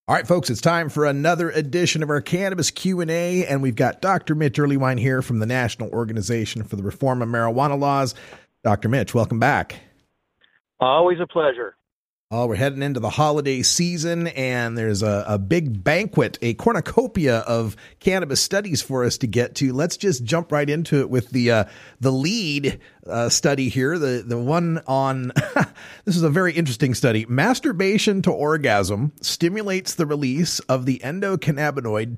All right, folks, it's time for another edition of our Cannabis Q&A, and we've got Dr. Mitch Earleywine here from the National Organization for the Reform of Marijuana Laws. Dr. Mitch, welcome back. Always a pleasure. Oh, we're heading into the holiday season, and there's a big banquet, a cornucopia of cannabis studies for us to get to. Let's just jump right into it with the lead study here, the one on, this is a very interesting study. Masturbation to orgasm stimulates the release of the endocannabinoid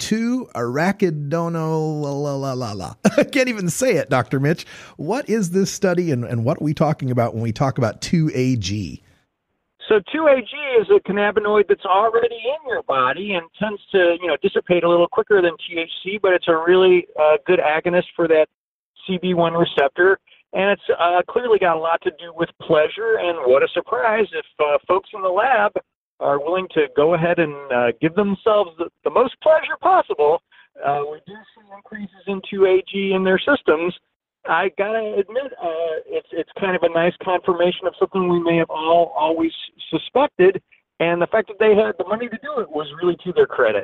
2-arachidonol. I can't even say it, Dr. Mitch. What is this study, and what are we talking about when we talk about 2-AG? So 2-AG is a cannabinoid that's already in your body and tends to, dissipate a little quicker than THC, but it's a really good agonist for that CB1 receptor. And it's clearly got a lot to do with pleasure. And what a surprise if folks in the lab are willing to go ahead and give themselves the most pleasure possible. We do see increases in 2-AG in their systems. I gotta admit, it's kind of a nice confirmation of something we may have always suspected, and the fact that they had the money to do it was really to their credit.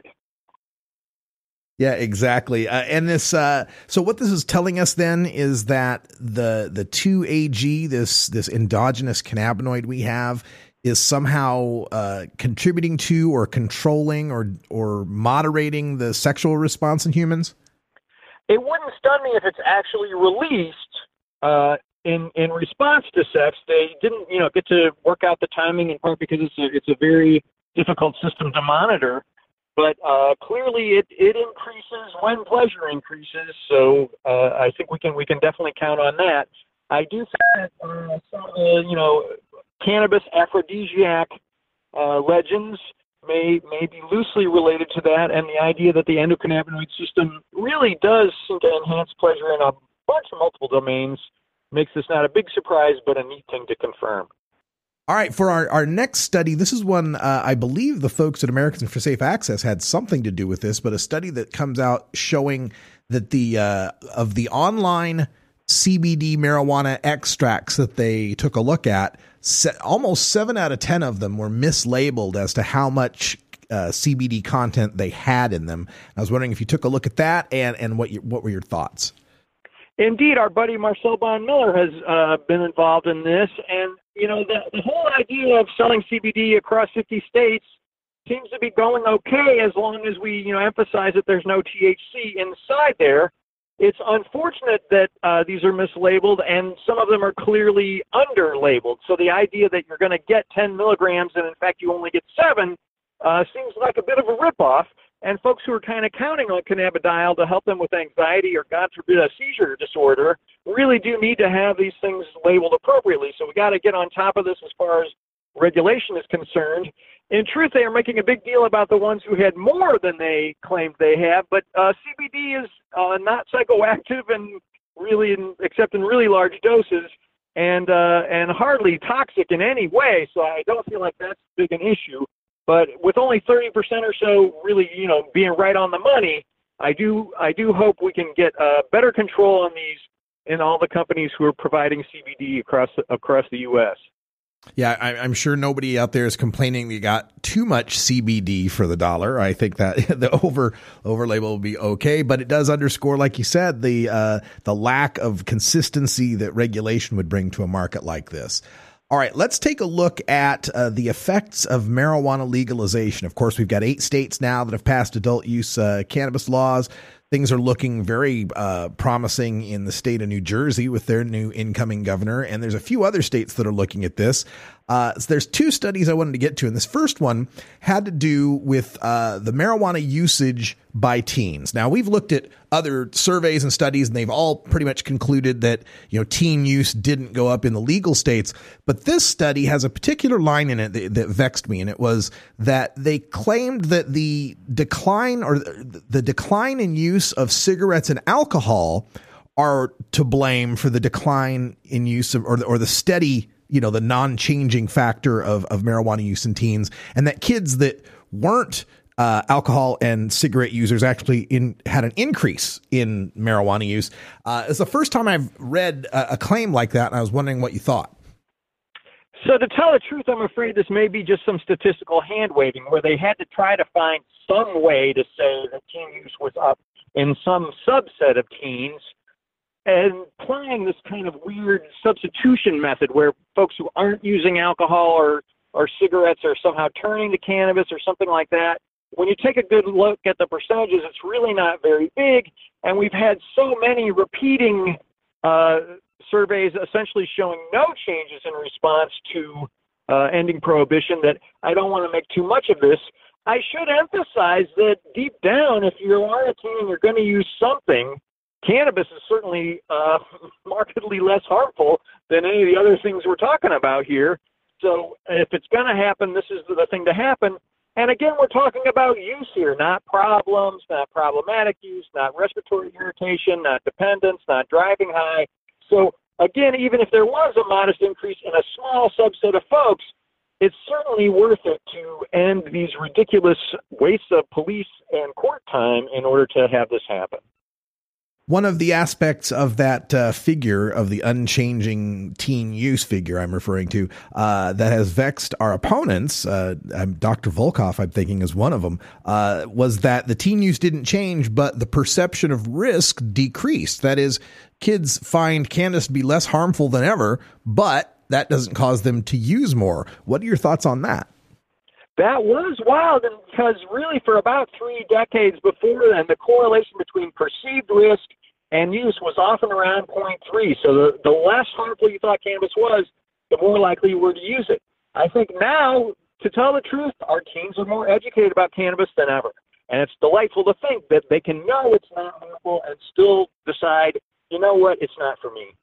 Yeah, exactly. And this, so what this is telling us then is that the 2-AG, this endogenous cannabinoid we have, is somehow contributing to or controlling or moderating the sexual response in humans. It wouldn't stun me if it's actually released in response to sex. They didn't, get to work out the timing in part because it's a very difficult system to monitor. But clearly, it increases when pleasure increases. So I think we can definitely count on that. I do think that some of the cannabis aphrodisiac legends may be loosely related to that, and the idea that the endocannabinoid system really does seem to enhance pleasure in a bunch of multiple domains makes this not a big surprise, but a neat thing to confirm. All right, for our next study, this is one I believe the folks at Americans for Safe Access had something to do with this, but a study that comes out showing that of the online CBD marijuana extracts that they took a look at, almost 7 out of 10 of them were mislabeled as to how much CBD content they had in them. I was wondering if you took a look at that and what were your thoughts? Indeed, our buddy Marcel Bon Miller has been involved in this, and the whole idea of selling CBD across 50 states seems to be going okay as long as we emphasize that there's no THC inside there. It's unfortunate that these are mislabeled, and some of them are clearly underlabeled. So the idea that you're going to get 10 milligrams and, in fact, you only get 7 seems like a bit of a ripoff. And folks who are kind of counting on cannabidiol to help them with anxiety or, God forbid, a seizure disorder really do need to have these things labeled appropriately. So we got to get on top of this as far as regulation is concerned. In truth, they are making a big deal about the ones who had more than they claimed they have, but CBD is not psychoactive and really, except in really large doses, and hardly toxic in any way. So I don't feel like that's big an issue. But with only 30% or so really, being right on the money, I do hope we can get better control on these in all the companies who are providing CBD across the U.S. Yeah, I'm sure nobody out there is complaining they got too much CBD for the dollar. I think that the over label will be okay, but it does underscore, like you said, the lack of consistency that regulation would bring to a market like this. All right, let's take a look at the effects of marijuana legalization. Of course, we've got 8 states now that have passed adult use cannabis laws. Things are looking very promising in the state of New Jersey with their new incoming governor. And there's a few other states that are looking at this. So there's 2 studies I wanted to get to. And this first one had to do with the marijuana usage by teens. Now, we've looked at other surveys and studies, and they've all pretty much concluded that, teen use didn't go up in the legal states. But this study has a particular line in it that vexed me. And it was that they claimed that the decline in use of cigarettes and alcohol are to blame for the decline in use of, or the steady, the non-changing factor of marijuana use in teens, and that kids that weren't alcohol and cigarette users actually had an increase in marijuana use. It's the first time I've read a claim like that, and I was wondering what you thought. So to tell the truth, I'm afraid this may be just some statistical hand-waving where they had to try to find some way to say that teen use was up in some subset of teens, and applying this kind of weird substitution method where folks who aren't using alcohol or cigarettes are somehow turning to cannabis or something like that. When you take a good look at the percentages, it's really not very big, and we've had so many repeating surveys essentially showing no changes in response to ending prohibition that I don't want to make too much of this. I should emphasize that deep down, if you are a teen and you're going to use something, cannabis is certainly markedly less harmful than any of the other things we're talking about here. So if it's going to happen, this is the thing to happen. And again, we're talking about use here, not problems, not problematic use, not respiratory irritation, not dependence, not driving high. So again, even if there was a modest increase in a small subset of folks, it's certainly worth it to end these ridiculous wastes of police and court time in order to have this happen. One of the aspects of that figure, of the unchanging teen use figure I'm referring to, that has vexed our opponents, Dr. Volkoff, I'm thinking, is one of them, was that the teen use didn't change, but the perception of risk decreased. That is, kids find cannabis to be less harmful than ever, but that doesn't cause them to use more. What are your thoughts on that? That was wild, because really for about 3 decades before then, the correlation between perceived risk and use was often around 0.3. So the less harmful you thought cannabis was, the more likely you were to use it. I think now, to tell the truth, our teens are more educated about cannabis than ever. And it's delightful to think that they can know it's not harmful and still decide, you know what, it's not for me.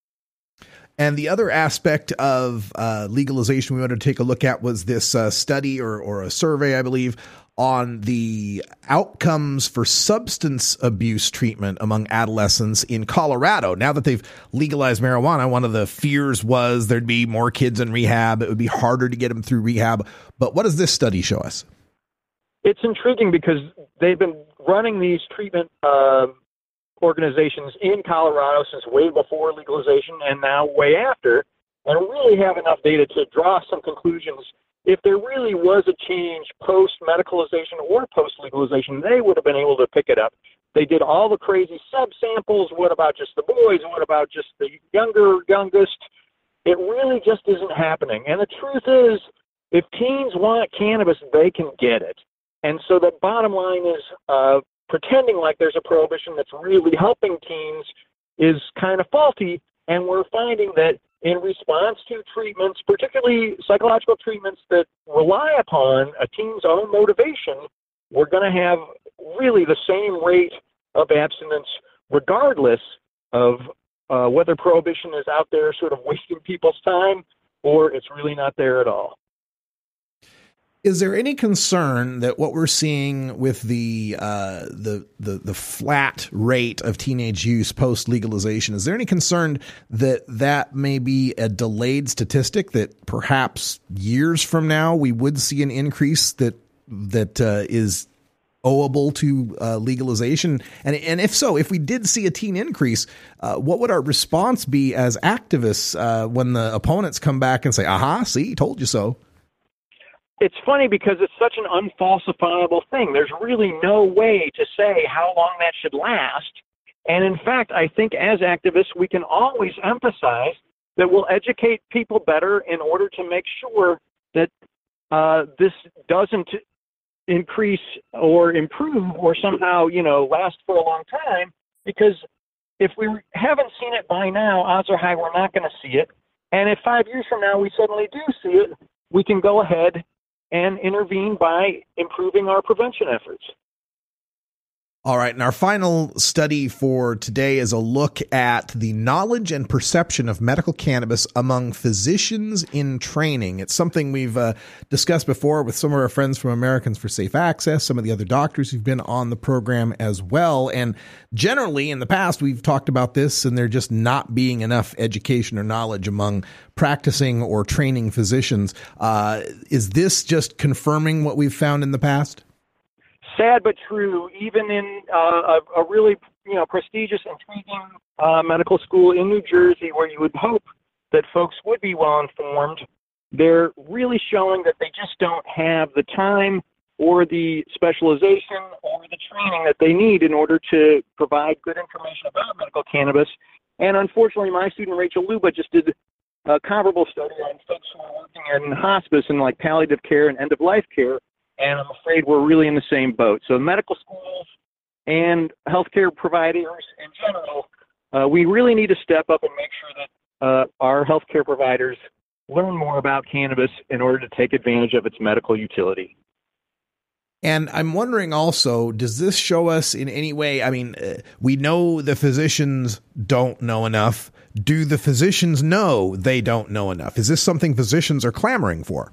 And the other aspect of legalization we wanted to take a look at was this study or a survey, I believe, on the outcomes for substance abuse treatment among adolescents in Colorado. Now that they've legalized marijuana, one of the fears was there'd be more kids in rehab. It would be harder to get them through rehab. But what does this study show us? It's intriguing because they've been running these treatment organizations in Colorado since way before legalization and now way after, and really have enough data to draw some conclusions. If there really was a change post-medicalization or post-legalization, they would have been able to pick it up. They did all the crazy subsamples. What about just the boys? What about just the youngest? It really just isn't happening. And the truth is, if teens want cannabis, they can get it. And so the bottom line is pretending like there's a prohibition that's really helping teens is kind of faulty, and we're finding that in response to treatments, particularly psychological treatments that rely upon a teen's own motivation, we're going to have really the same rate of abstinence regardless of whether prohibition is out there sort of wasting people's time or it's really not there at all. Is there any concern that what we're seeing with the flat rate of teenage use post legalization, is there any concern that that may be a delayed statistic, that perhaps years from now we would see an increase that is owable to legalization? And if so, if we did see a teen increase, what would our response be as activists when the opponents come back and say, aha, see, told you so? It's funny because it's such an unfalsifiable thing. There's really no way to say how long that should last. And in fact, I think as activists, we can always emphasize that we'll educate people better in order to make sure that this doesn't increase or improve or somehow, last for a long time. Because if we haven't seen it by now, odds are high we're not going to see it. And if 5 years from now we suddenly do see it, we can go ahead and intervene by improving our prevention efforts. All right. And our final study for today is a look at the knowledge and perception of medical cannabis among physicians in training. It's something we've discussed before with some of our friends from Americans for Safe Access, some of the other doctors who've been on the program as well. And generally in the past, we've talked about this and there just not being enough education or knowledge among practicing or training physicians. Is this just confirming what we've found in the past? Sad but true. Even in a really prestigious, intriguing medical school in New Jersey, where you would hope that folks would be well informed, they're really showing that they just don't have the time or the specialization or the training that they need in order to provide good information about medical cannabis. And unfortunately, my student Rachel Luba just did a comparable study on folks who are working in hospice and like palliative care and end-of-life care, and I'm afraid we're really in the same boat. So medical schools and healthcare providers in general, we really need to step up and make sure that our healthcare providers learn more about cannabis in order to take advantage of its medical utility. And I'm wondering also, does this show us in any way? I mean, we know the physicians don't know enough. Do the physicians know they don't know enough? Is this something physicians are clamoring for?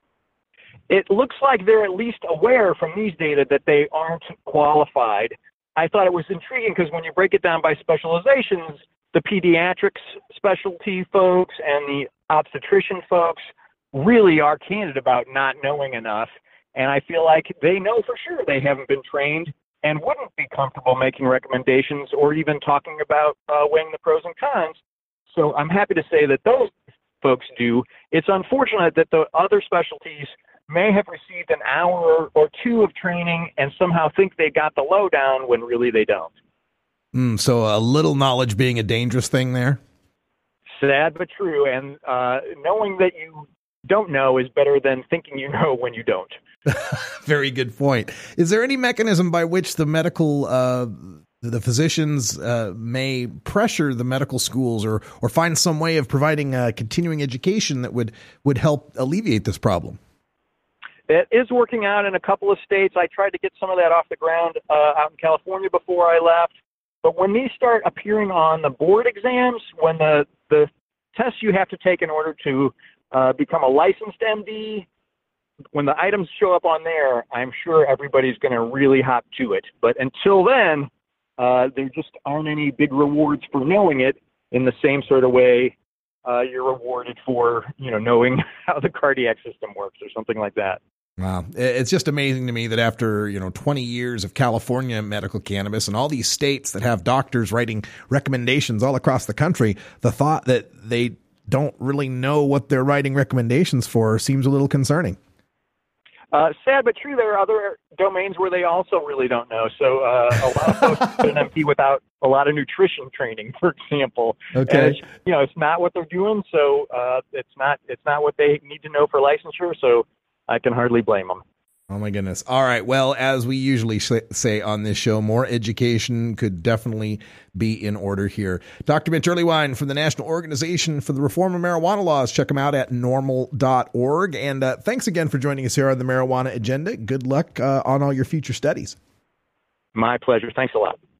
It looks like they're at least aware from these data that they aren't qualified. I thought it was intriguing because when you break it down by specializations, the pediatrics specialty folks and the obstetrician folks really are candid about not knowing enough. And I feel like they know for sure they haven't been trained and wouldn't be comfortable making recommendations or even talking about weighing the pros and cons. So I'm happy to say that those folks do. It's unfortunate that the other specialties may have received an hour or two of training and somehow think they got the lowdown when really they don't. So a little knowledge being a dangerous thing there? Sad but true. And knowing that you don't know is better than thinking you know when you don't. Very good point. Is there any mechanism by which the medical, the physicians may pressure the medical schools or find some way of providing continuing education that would help alleviate this problem? It is working out in a couple of states. I tried to get some of that off the ground out in California before I left. But when these start appearing on the board exams, when the tests you have to take in order to become a licensed MD, when the items show up on there, I'm sure everybody's going to really hop to it. But until then, there just aren't any big rewards for knowing it in the same sort of way you're rewarded for, knowing how the cardiac system works or something like that. Wow. It's just amazing to me that after, 20 years of California medical cannabis and all these states that have doctors writing recommendations all across the country, the thought that they don't really know what they're writing recommendations for seems a little concerning. Sad but true, there are other domains where they also really don't know. So a lot of folks put an MP without a lot of nutrition training, for example. Okay. And it's not what they're doing, so it's not what they need to know for licensure. So I can hardly blame them. Oh, my goodness. All right. Well, as we usually say on this show, more education could definitely be in order here. Dr. Mitch Earleywine from the National Organization for the Reform of Marijuana Laws. Check them out at NORML.org. And thanks again for joining us here on the Marijuana Agenda. Good luck on all your future studies. My pleasure. Thanks a lot.